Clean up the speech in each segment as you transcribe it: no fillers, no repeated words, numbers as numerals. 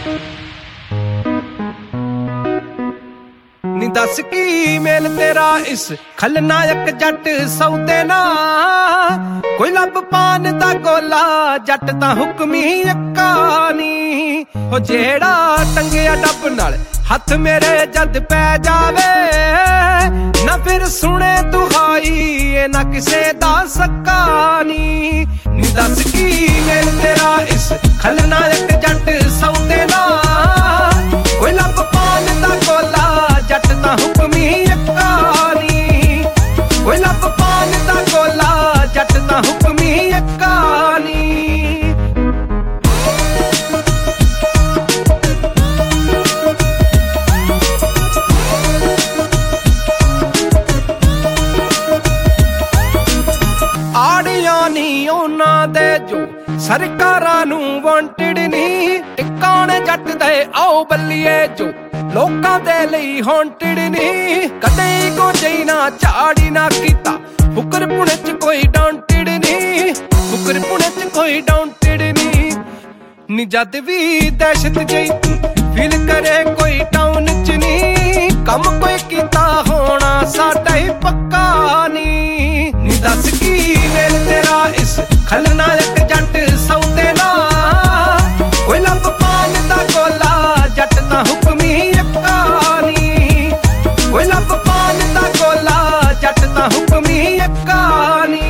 ਨੀ दस की मेल तेरा इस खलनायक जट सौदे ना कोई लब पान दा गोला जट तां हुक्मी अक्का नी हो जेड़ा टंगिया डब नाल हथ मेरे जद पै जावे ना फिर सुने दुहाई ना किसे दा सक्का नी दस की मेल तेरा इस खलनायक जट सौदे ना कोई लब पान दा गोला जट तां हुक्मी अक्का नी कोई लब पान दा गोला जट तां हुक्मी अक्का नी आड़ियां नी उन्हां दे जो सरकारां नूं वांटेड नी टिकाणे जट दे आओ बल्लीए जो लोकां दे लई हॉन्टेड नी कदे गोजे ना झाड़ी ना कीता फुकर पुणे च कोई डाउंटेड नी फुकर पुणे च कोई डाउंटेड नी जद भी दहशत जई तू फील करे कोई टाउन च नी कम कोई कीता होना साडा ही पक्का नी दस की मेल तेरा इस खलनायक जट सौदे ना कोई लब पान दा गोला जट तां हुक्मी अक्का नी कोई लब पान दा गोला जट तां हुक्मी अक्का नी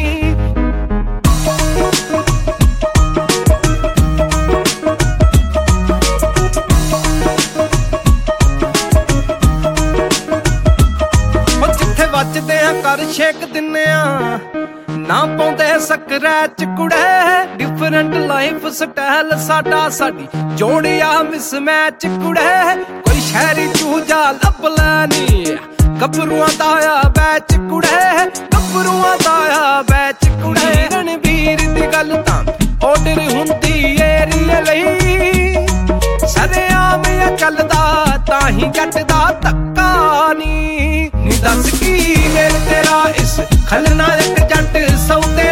वजदे कर शेक दिन्ने ना पाउंदे सकरैच कुड़े डिफरेंट लाइफ स्टाइल साडा साडी जोड़िया मिसमैच कुड़े कोई शहरी चूजा लभ लैनी गभरुआं दा बैच कुड़े गभरुआं दा बैच कुड़े रणवीर दी गल तां ऑर्डर हुंदी एरिया लई सरेआम चलदा ताही जट दा धक्का नी दस की मेल तेरा इस खलनायक जट सौदे